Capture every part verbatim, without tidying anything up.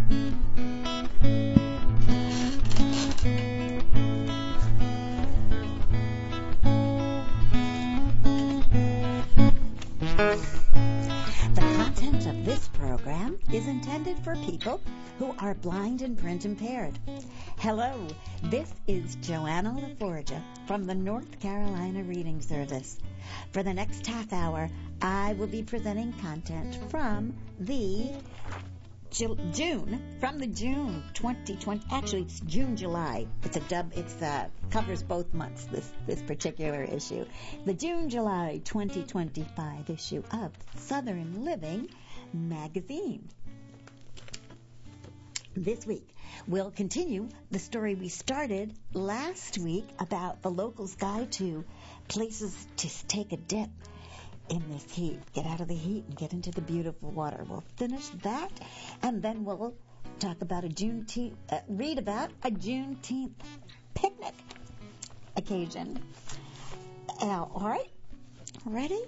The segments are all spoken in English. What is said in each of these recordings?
The content of this program is intended for people who are blind and print impaired. Hello, this is Joanna LaForgia from the North Carolina Reading Service. For the next half hour, I will be presenting content from the Ju- June, from the June twenty twenty, actually it's June, July. It's a dub, it's uh, covers both months, this, this particular issue. The June, July twenty twenty-five issue of Southern Living magazine. This week, we'll continue the story we started last week about the local's guide to places to take a dip in this heat. Get out of the heat and get into the beautiful water. We'll finish that, and then we'll talk about a Juneteenth, uh, read about a Juneteenth picnic occasion. Uh, all right? Ready?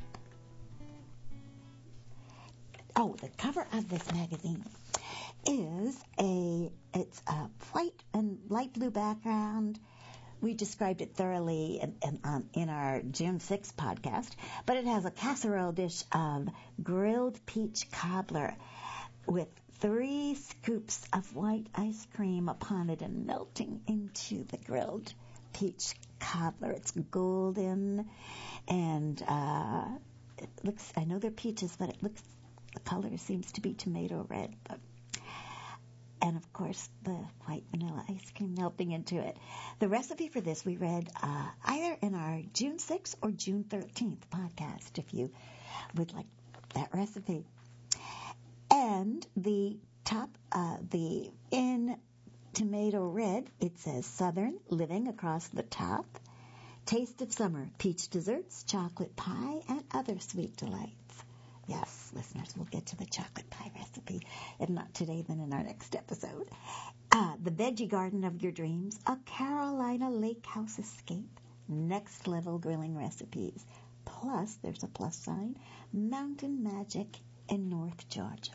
Oh, the cover of this magazine is a, it's a white and light blue background. We described it thoroughly in, in, um, in our June sixth podcast, but it has a casserole dish of grilled peach cobbler with three scoops of white ice cream upon it and melting into the grilled peach cobbler. It's golden, and uh, it looks, I know they're peaches, but it looks, the color seems to be tomato red, but and, of course, the white vanilla ice cream melting into it. The recipe for this we read uh, either in our June sixth or June thirteenth podcast, if you would like that recipe. And the top, uh, the in tomato red, it says Southern Living across the top. Taste of summer, peach desserts, chocolate pie, and other sweet delights. Yes, listeners, we'll get to the chocolate pie recipe, if not today, then in our next episode. Uh, the veggie garden of your dreams, a Carolina lake house escape, next level grilling recipes. Plus, there's a plus sign, mountain magic in North Georgia.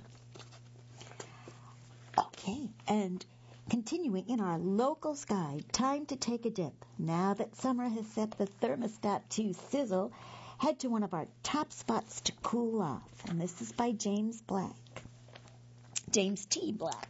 Okay, and continuing in our local's guide, time to take a dip. Now that summer has set the thermostat to sizzle, head to one of our top spots to cool off. And this is by James Black. James T. Black.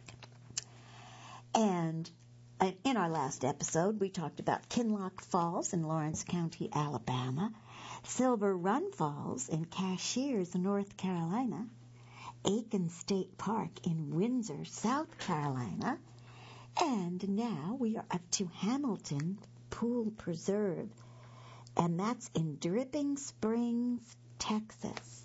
And in our last episode, we talked about Kinloch Falls in Lawrence County, Alabama, Silver Run Falls in Cashiers, North Carolina, Aiken State Park in Windsor, South Carolina, and now we are up to Hamilton Pool Preserve, and that's in Dripping Springs, Texas.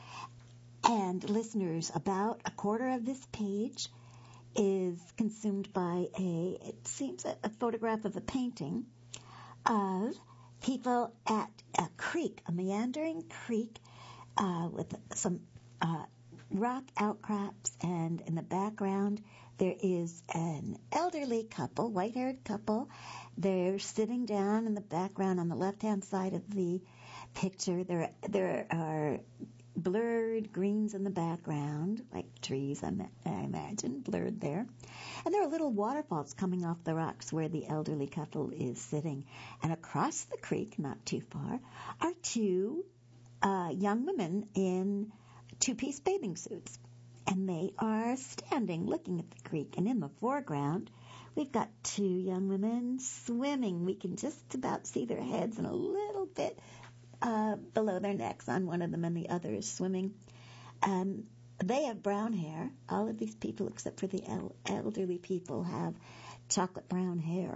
And listeners, about a quarter of this page is consumed by a, it seems, a, a photograph of a painting of people at a creek, a meandering creek uh, with some uh, rock outcrops, and in the background there is an elderly couple, white-haired couple. They're sitting down in the background on the left-hand side of the picture. There, there are blurred greens in the background, like trees, I, ma- I imagine, blurred there. And there are little waterfalls coming off the rocks where the elderly couple is sitting. And across the creek, not too far, are two uh, young women in two-piece bathing suits. And they are standing looking at the creek. And in the foreground, we've got two young women swimming. We can just about see their heads and a little bit uh, below their necks on one of them, and the other is swimming. Um, they have brown hair. All of these people, except for the el- elderly people, have chocolate brown hair.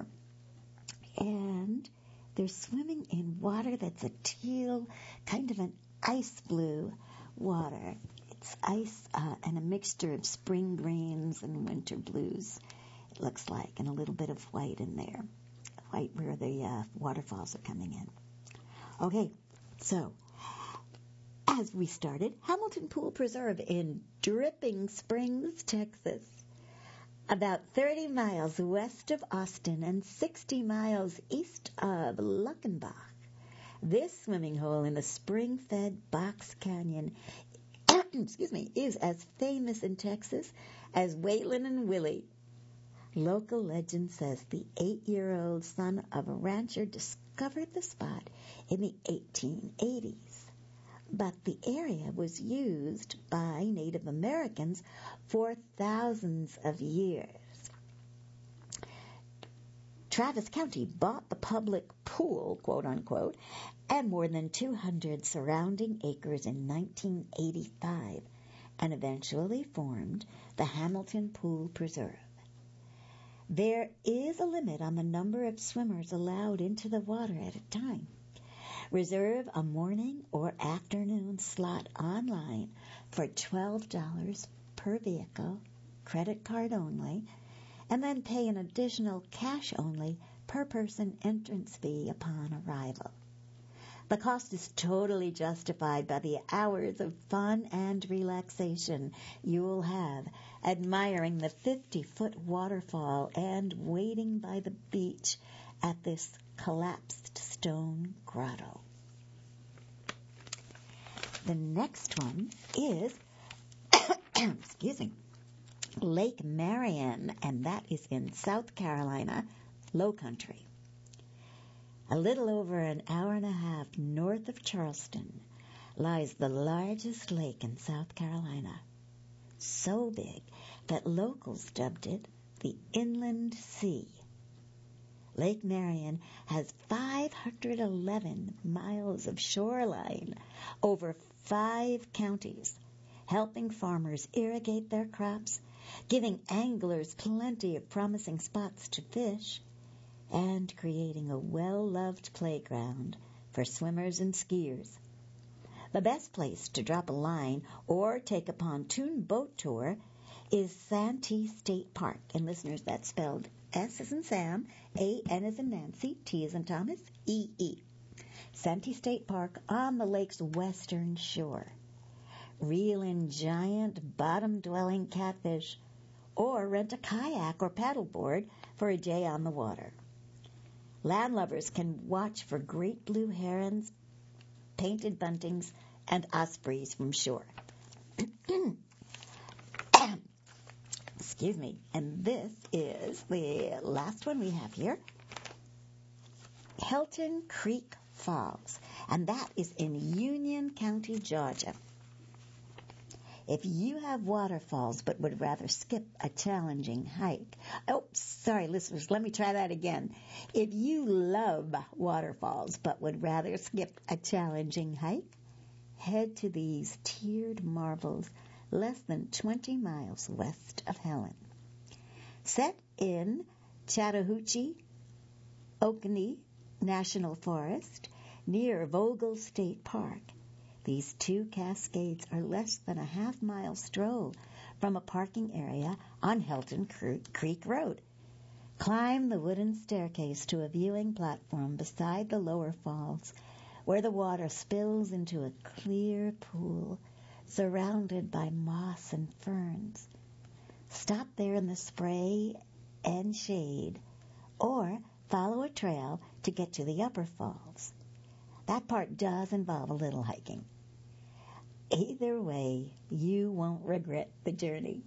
And they're swimming in water that's a teal, kind of an ice blue water. It's ice uh, and a mixture of spring greens and winter blues, it looks like, and a little bit of white in there, white where the uh, waterfalls are coming in. Okay, so as we started, Hamilton Pool Preserve in Dripping Springs, Texas, about thirty miles west of Austin and sixty miles east of Luckenbach. This swimming hole in the spring-fed Box Canyon excuse me, is as famous in Texas as Waylon and Willie. Local legend says the eight-year-old son of a rancher discovered the spot in the eighteen eighties. But the area was used by Native Americans for thousands of years. Travis County bought the public pool, quote-unquote, and more than two hundred surrounding acres in nineteen eighty-five and eventually formed the Hamilton Pool Preserve. There is a limit on the number of swimmers allowed into the water at a time. Reserve a morning or afternoon slot online for twelve dollars per vehicle, credit card only, and then pay an additional cash only per person entrance fee upon arrival. The cost is totally justified by the hours of fun and relaxation you will have admiring the fifty-foot waterfall and waiting by the beach at this collapsed stone grotto. The next one is, excuse me, Lake Marion, and that is in South Carolina, Low Country. A little over an hour and a half north of Charleston lies the largest lake in South Carolina, so big that locals dubbed it the Inland Sea. Lake Marion has five hundred eleven miles of shoreline over five counties, helping farmers irrigate their crops, giving anglers plenty of promising spots to fish, and creating a well-loved playground for swimmers and skiers. The best place to drop a line or take a pontoon boat tour is Santee State Park. And listeners, that's spelled S as in Sam, A N as in Nancy, T as in Thomas, E E. Santee State Park on the lake's western shore. Reel in giant bottom-dwelling catfish or rent a kayak or paddleboard for a day on the water. Landlubbers can watch for great blue herons, painted buntings, and ospreys from shore. Excuse me. And this is the last one we have here. Hilton Creek Falls, and that is in Union County, Georgia. If you have waterfalls but would rather skip a challenging hike. Oh, sorry, listeners, let me try that again. If you love waterfalls but would rather skip a challenging hike, head to these tiered marbles less than twenty miles west of Helen. Set in Chattahoochee, Oconee National Forest near Vogel State Park, these two cascades are less than a half-mile stroll from a parking area on Hilton Creek Road. Climb the wooden staircase to a viewing platform beside the lower falls, where the water spills into a clear pool surrounded by moss and ferns. Stop there in the spray and shade, or follow a trail to get to the upper falls. That part does involve a little hiking. Either way, you won't regret the journey.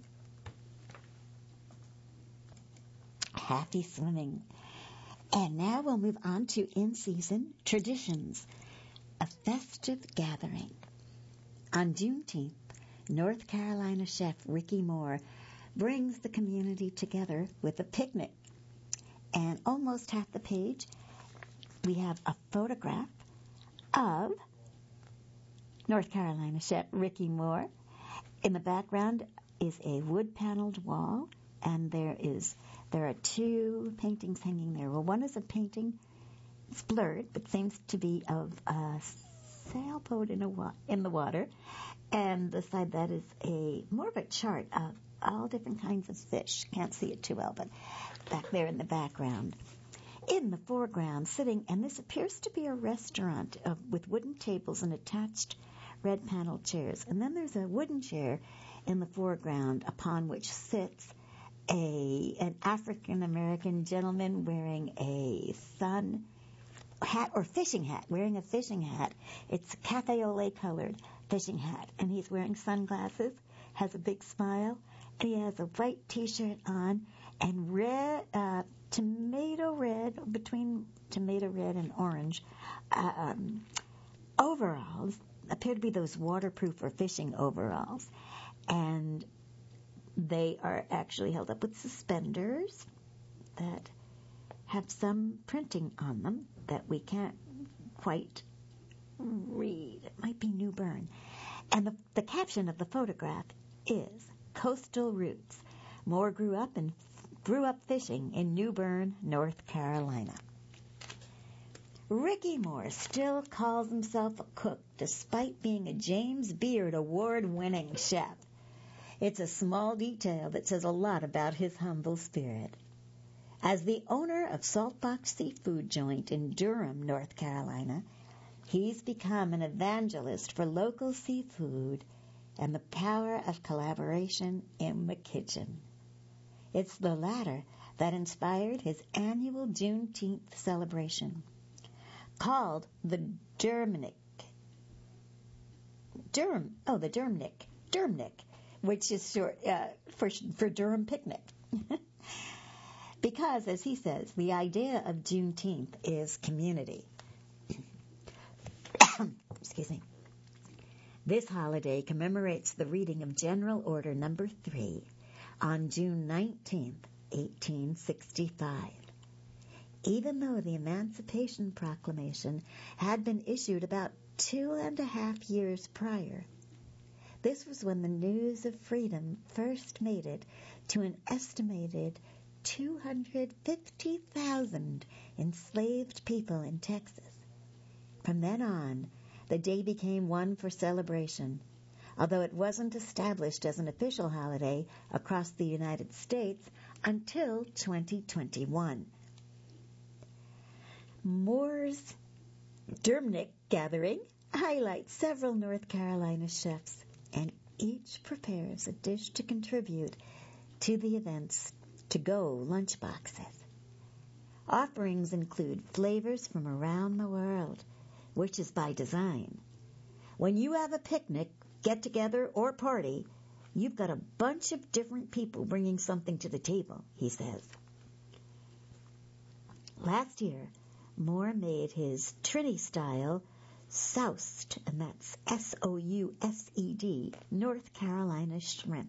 Happy swimming. And now we'll move on to in-season traditions, a festive gathering. On Juneteenth, North Carolina chef Ricky Moore brings the community together with a picnic. And almost half the page, we have a photograph of North Carolina chef Ricky Moore. In the background is a wood-paneled wall, and there is there are two paintings hanging there. Well, one is a painting, it's blurred, but seems to be of a sailboat in a wa- in the water, and beside that is a more of a chart of all different kinds of fish. Can't see it too well, but back there in the background. In the foreground, sitting, and this appears to be a restaurant of, with wooden tables and attached red paneled chairs. And then there's a wooden chair in the foreground upon which sits a an African-American gentleman wearing a sun hat or fishing hat, wearing a fishing hat. It's cafe au lait colored, fishing hat, and he's wearing sunglasses, has a big smile, and he has a white T-shirt on and red, uh, tomato red, between tomato red and orange, uh, um, overalls, appear to be those waterproof or fishing overalls, and they are actually held up with suspenders that have some printing on them that we can't quite read. It might be New Bern. And the, the caption of the photograph is Coastal Roots. Moore grew up and grew up fishing in New Bern, North Carolina. Ricky Moore still calls himself a cook despite being a James Beard award-winning chef. It's a small detail that says a lot about his humble spirit. As the owner of Saltbox Seafood Joint in Durham, North Carolina, he's become an evangelist for local seafood and the power of collaboration in the kitchen. It's the latter that inspired his annual Juneteenth celebration, called the Durmnik. Durham, oh, the Durmnik, Durmnik, which is short uh, for for Durham picnic. Because, as he says, the idea of Juneteenth is community. Excuse me. This holiday commemorates the reading of General Order Number Three on June nineteenth, eighteen sixty-five. Even though the Emancipation Proclamation had been issued about two and a half years prior, this was when the news of freedom first made it to an estimated two hundred fifty thousand enslaved people in Texas. From then on, the day became one for celebration, although it wasn't established as an official holiday across the United States until twenty twenty-one. Moore's Durmnik gathering highlights several North Carolina chefs, and each prepares a dish to contribute to the event's to-go lunchboxes. Offerings include flavors from around the world, which is by design. When you have a picnic, get-together, or party, you've got a bunch of different people bringing something to the table, he says. Last year, Moore made his Trini-style soused, and that's S O U S E D, North Carolina shrimp.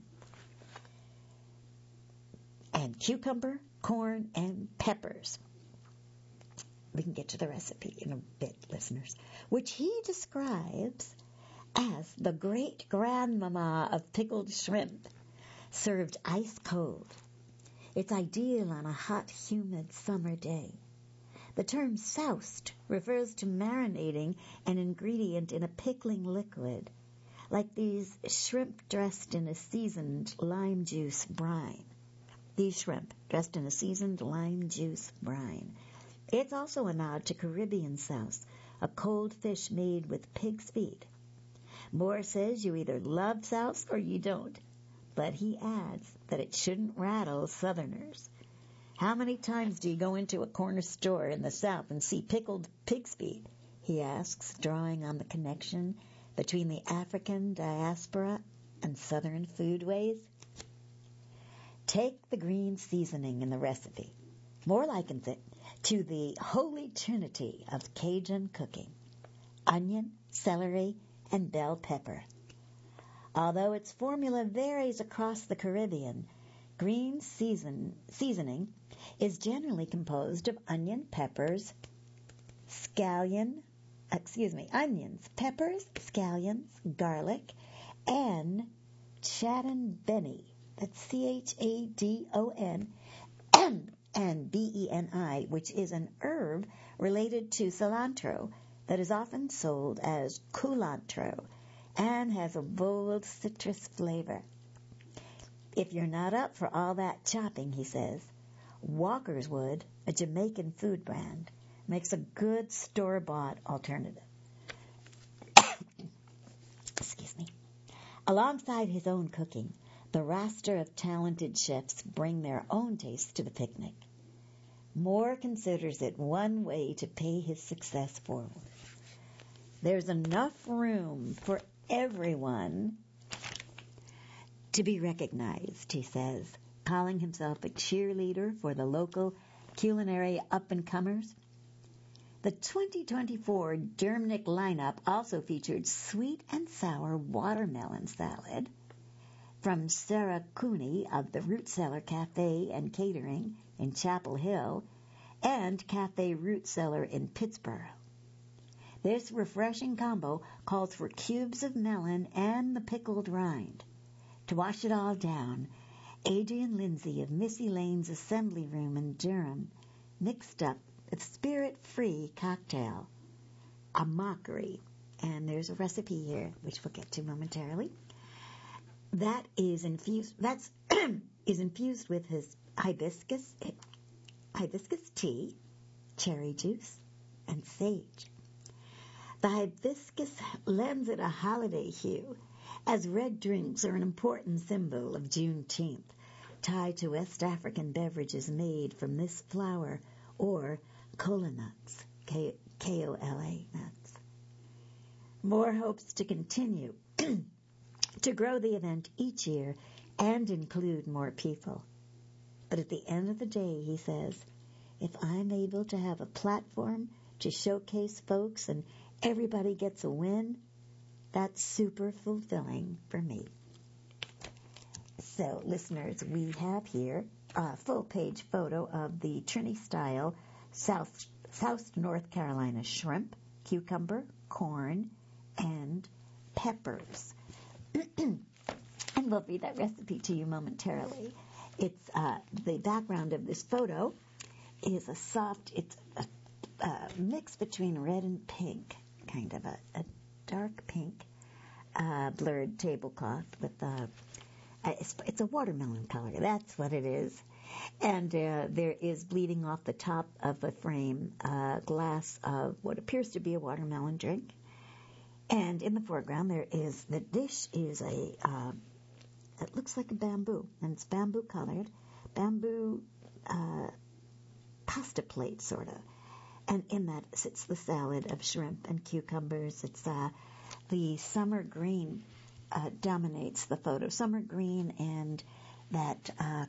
And cucumber, corn, and peppers. We can get to the recipe in a bit, listeners, which he describes as the great-grandmama of pickled shrimp, served ice-cold. It's ideal on a hot, humid summer day. The term soused refers to marinating an ingredient in a pickling liquid, like these shrimp dressed in a seasoned lime juice brine. These shrimp dressed in a seasoned lime juice brine. It's also a nod to Caribbean souse, a cold fish made with pig's feet. Moore says you either love souse or you don't, but he adds that it shouldn't rattle Southerners. How many times do you go into a corner store in the South and see pickled pig's feet? He asks, drawing on the connection between the African diaspora and Southern foodways. Take the green seasoning in the recipe. Moore likens it to the holy trinity of Cajun cooking: onion, celery, and bell pepper. Although its formula varies across the Caribbean, green season, seasoning is generally composed of onion, peppers, scallion, excuse me, onions, peppers, scallions, garlic, and chadon beni. That's C H A D O N and B E N I, which is an herb related to cilantro that is often sold as culantro and has a bold citrus flavor. If you're not up for all that chopping, he says, Walker's Wood, a Jamaican food brand, makes a good store-bought alternative. Excuse me. Alongside his own cooking, the roster of talented chefs bring their own taste to the picnic. Moore considers it one way to pay his success forward. There's enough room for everyone to be recognized, he says, calling himself a cheerleader for the local culinary up-and-comers. The twenty twenty-four Dermnick lineup also featured sweet and sour watermelon salad from Sarah Cooney of the Root Cellar Cafe and Catering in Chapel Hill and Cafe Root Cellar in Pittsburgh. This refreshing combo calls for cubes of melon and the pickled rind. To wash it all down, Adrian Lindsay of Missy Lane's Assembly Room in Durham mixed up a spirit-free cocktail, a mockery, and there's a recipe here, which we'll get to momentarily. That is infused. That's is infused with his hibiscus, hibiscus tea, cherry juice, and sage. The hibiscus lends it a holiday hue, as red drinks are an important symbol of Juneteenth, tied to West African beverages made from this flower or kola nuts, K O L A nuts. Moore hopes to continue to grow the event each year and include more people. But at the end of the day, he says, if I'm able to have a platform to showcase folks and everybody gets a win, that's super fulfilling for me. So, listeners, we have here a full-page photo of the Trini-style South, South North Carolina shrimp, cucumber, corn, and peppers. And we'll read that recipe to you momentarily. It's uh, the background of this photo is a soft, it's a, a mix between red and pink, kind of a, a dark pink uh, blurred tablecloth with a, it's, it's a watermelon color. That's what it is. And uh, there is bleeding off the top of the frame a glass of what appears to be a watermelon drink. And in the foreground, there is, the dish is a, uh, it looks like a bamboo, and it's bamboo colored, bamboo uh, pasta plate, sort of. And in that sits the salad of shrimp and cucumbers. It's uh, the summer green uh, dominates the photo. Summer green and that uh,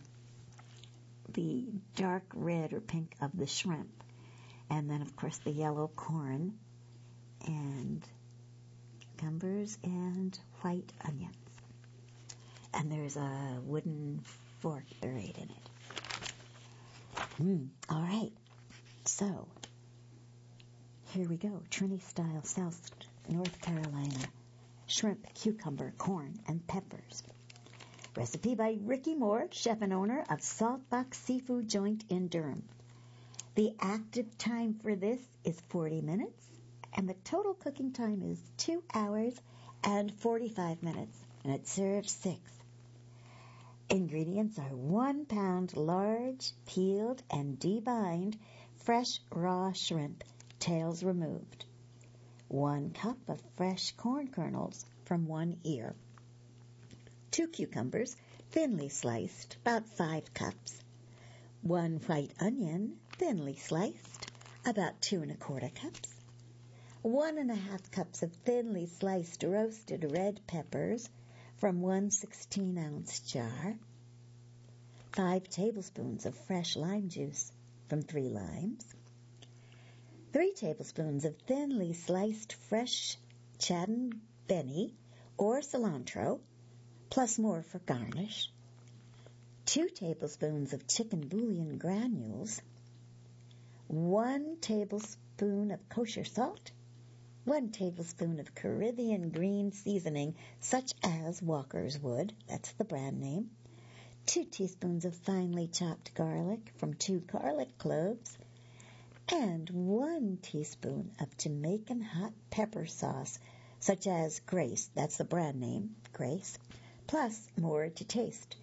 the dark red or pink of the shrimp. And then, of course, the yellow corn and cucumbers and white onions. And there's a wooden fork buried in it. Mm, all right. So, here we go. Trini-style South North Carolina shrimp, cucumber, corn, and peppers. Recipe by Ricky Moore, chef and owner of Saltbox Seafood Joint in Durham. The active time for this is forty minutes, and the total cooking time is two hours and forty-five minutes, and it serves six. Ingredients are one pound large, peeled, and debined fresh raw shrimp, tails removed. One cup of fresh corn kernels from one ear. Two cucumbers, thinly sliced, about five cups. One white onion, thinly sliced, about two and a quarter cups. One and a half cups of thinly sliced roasted red peppers from one sixteen-ounce jar. Five tablespoons of fresh lime juice from three limes. Three tablespoons of thinly sliced fresh Chadden Benny or cilantro, plus more for garnish. Two tablespoons of chicken bouillon granules. One tablespoon of kosher salt. One tablespoon of Caribbean green seasoning, such as Walker's Wood, that's the brand name. Two teaspoons of finely chopped garlic from two garlic cloves. And one teaspoon of Jamaican hot pepper sauce, such as Grace, that's the brand name, Grace, plus more to taste.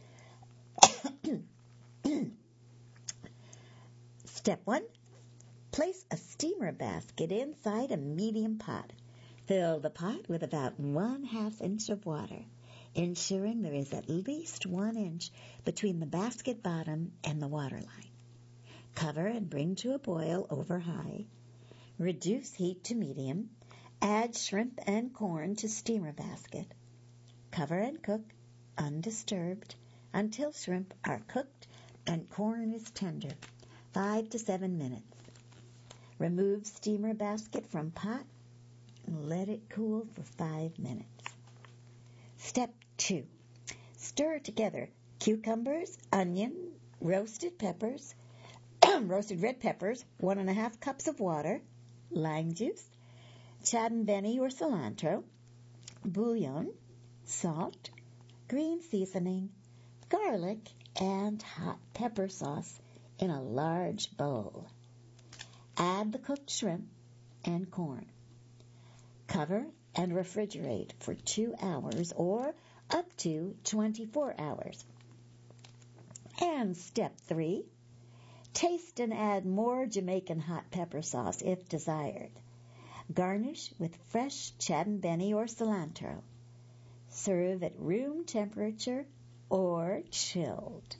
Step one, place a steamer basket inside a medium pot. Fill the pot with about one half inch of water, ensuring there is at least one inch between the basket bottom and the water line. Cover and bring to a boil over high. Reduce heat to medium. Add shrimp and corn to steamer basket. Cover and cook undisturbed until shrimp are cooked and corn is tender, five to seven minutes. Remove steamer basket from pot and let it cool for five minutes. Step two. Stir together cucumbers, onion, roasted peppers, roasted red peppers, one and a half cups of water, lime juice, chadenbeni or cilantro, bouillon, salt, green seasoning, garlic, and hot pepper sauce in a large bowl. Add the cooked shrimp and corn. Cover and refrigerate for two hours or up to twenty-four hours. And step three, taste and add more Jamaican hot pepper sauce if desired. Garnish with fresh chadenbeni or cilantro. Serve at room temperature or chilled.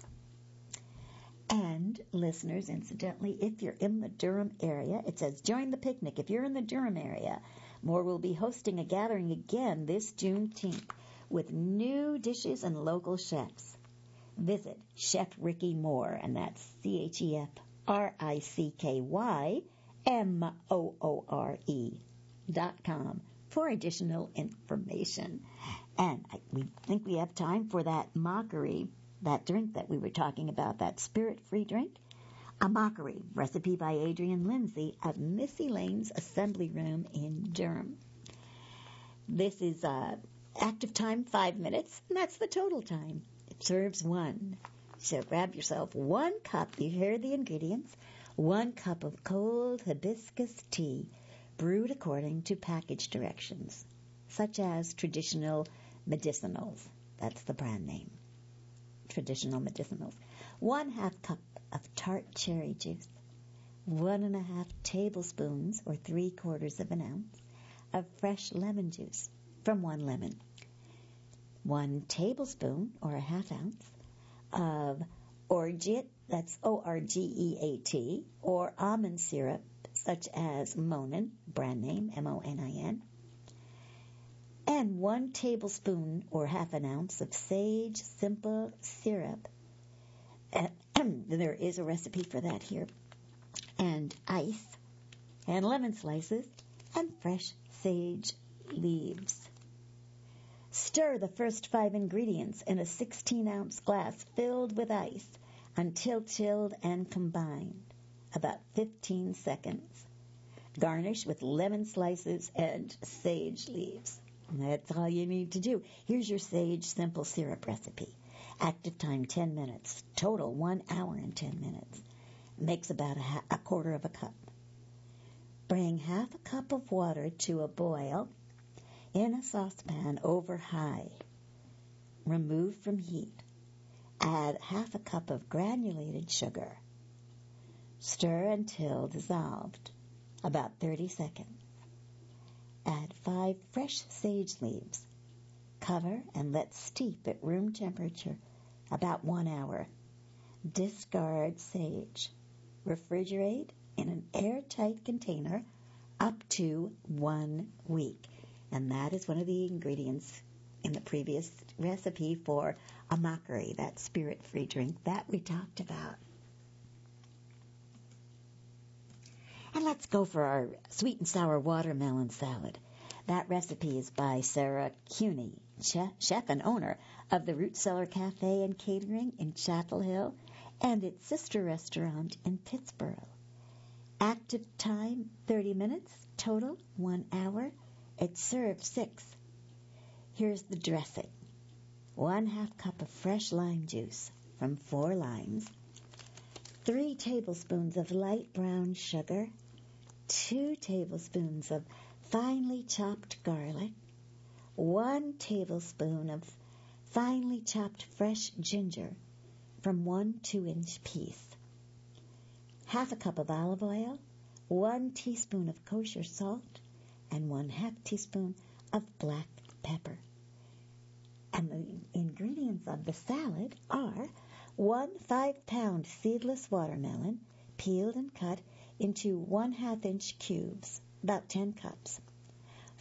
And, listeners, incidentally, if you're in the Durham area, it says join the picnic. If you're in the Durham area, Moore will be hosting a gathering again this Juneteenth with new dishes and local chefs. Visit Chef Ricky Moore, and that's C H E F R I C K Y M O O R E dot com for additional information. And I, we think we have time for that mockery, that drink that we were talking about, that spirit-free drink. A mockery recipe by Adrian Lindsay of Missy Lane's Assembly Room in Durham. This is uh, active time five minutes, and that's the total time. It serves one. So grab yourself one cup, you hear the ingredients, one cup of cold hibiscus tea, brewed according to package directions, such as traditional medicinals. That's the brand name. Traditional medicinals. One half cup of tart cherry juice. One and a half tablespoons, or three quarters of an ounce, of fresh lemon juice from one lemon. One tablespoon, or a half ounce, of orgeat, that's O R G E A T, or almond syrup, such as Monin, brand name, M O N I N, and one tablespoon or half an ounce of sage simple syrup. There is a recipe for that here. And ice, and lemon slices, and fresh sage leaves. Stir the first five ingredients in a sixteen-ounce glass filled with ice until chilled and combined, about fifteen seconds. Garnish with lemon slices and sage leaves. And that's all you need to do. Here's your sage simple syrup recipe. Active time ten minutes. Total one hour and ten minutes. Makes about a, ha- a quarter of a cup. Bring half a cup of water to a boil in a saucepan over high. Remove from heat. Add half a cup of granulated sugar. Stir until dissolved, about thirty seconds. Add five fresh sage leaves. Cover and let steep at room temperature about one hour. Discard sage. Refrigerate in an airtight container up to one week. And that is one of the ingredients in the previous recipe for a mockery, that spirit-free drink that we talked about. And let's go for our sweet and sour watermelon salad. That recipe is by Sarah Cuny, chef and owner of the Root Cellar Cafe and Catering in Chapel Hill and its sister restaurant in Pittsburgh. Active time, thirty minutes. Total, one hour. It serves six. Here's the dressing. One half cup of fresh lime juice from four limes. Three tablespoons of light brown sugar. Two tablespoons of finely chopped garlic. One tablespoon of finely chopped fresh ginger from one two-inch piece. Half a cup of olive oil. One teaspoon of kosher salt. And one half teaspoon of black pepper. And the ingredients of the salad are one five-pound seedless watermelon, peeled and cut into one half-inch cubes, about ten cups.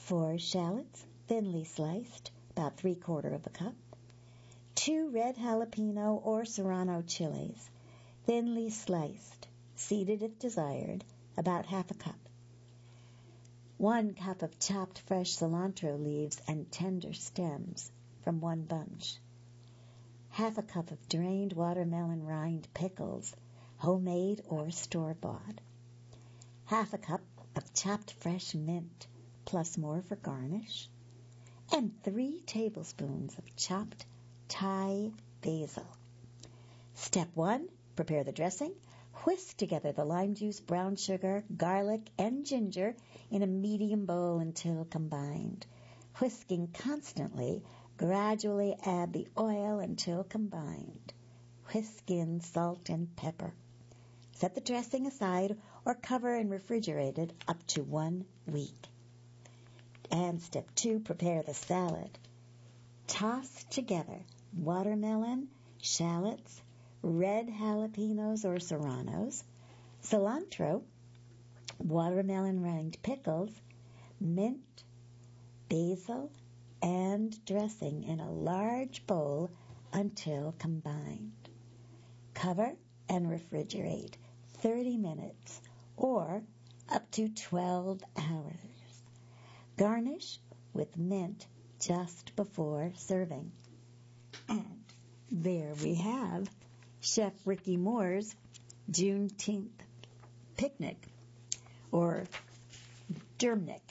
four shallots, thinly sliced, about three-quarter of a cup. Two red jalapeno or serrano chilies, thinly sliced, seeded if desired, about half a cup. One cup of chopped fresh cilantro leaves and tender stems from one bunch. Half a cup of drained watermelon rind pickles, homemade or store-bought. Half a cup of chopped fresh mint, plus more for garnish. And three tablespoons of chopped Thai basil. Step one, prepare the dressing. Whisk together the lime juice, brown sugar, garlic, and ginger in a medium bowl until combined. Whisking constantly, gradually add the oil until combined. Whisk in salt and pepper. Set the dressing aside or cover and refrigerate it up to one week. And step two, prepare the salad. Toss together watermelon, shallots, red jalapenos or serranos, cilantro, watermelon rind pickles, mint, basil, and dressing in a large bowl until combined. Cover and refrigerate thirty minutes or up to twelve hours. Garnish with mint just before serving. And there we have Chef Ricky Moore's Juneteenth picnic, or Dermnick.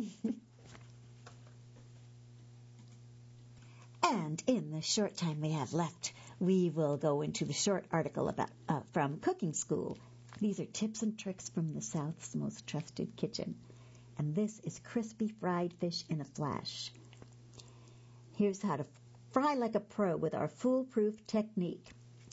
And in the short time we have left, we will go into the short article about uh, from Cooking School. These are tips and tricks from the South's most trusted kitchen. And this is crispy fried fish in a flash. Here's how to fry like a pro with our foolproof technique.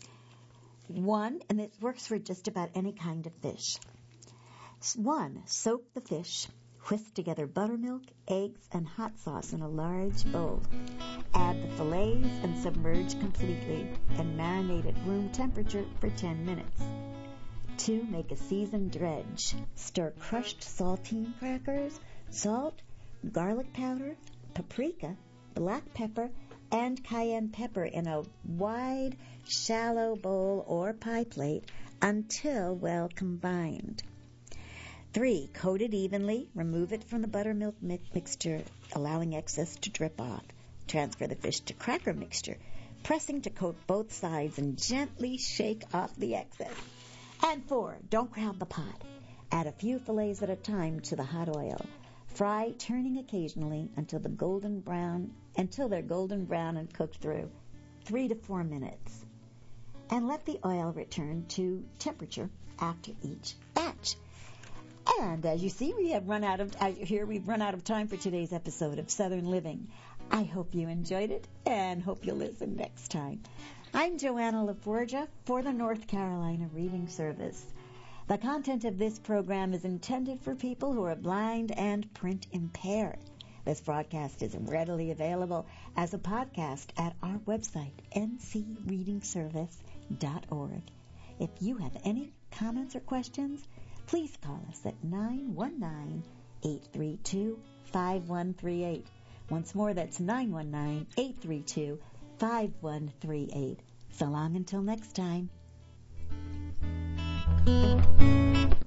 One, and it works for just about any kind of fish. One, soak the fish. Whisk together buttermilk, eggs, and hot sauce in a large bowl. Add the fillets and submerge completely and marinate at room temperature for ten minutes. Two, make a seasoned dredge. Stir crushed saltine crackers, salt, garlic powder, paprika, black pepper, and cayenne pepper in a wide, shallow bowl or pie plate until well combined. Three, coat it evenly. Remove it from the buttermilk mi- mixture, allowing excess to drip off. Transfer the fish to cracker mixture, pressing to coat both sides and gently shake off the excess. And four, don't crowd the pot. Add a few fillets at a time to the hot oil. Fry, turning occasionally until the golden brown, until they're golden brown and cooked through, three to four minutes. And let the oil return to temperature after each batch. And as you see, we have run out of uh, here. We've run out of time for today's episode of Southern Living. I hope you enjoyed it, and hope you'll listen next time. I'm Joanna LaForgia for the North Carolina Reading Service. The content of this program is intended for people who are blind and print impaired. This broadcast is readily available as a podcast at our website, n c reading service dot org. If you have any comments or questions, please call us at nine one nine, eight three two, five one three eight. Once more, that's nine one nine, eight three two, five one three eight. So long until next time.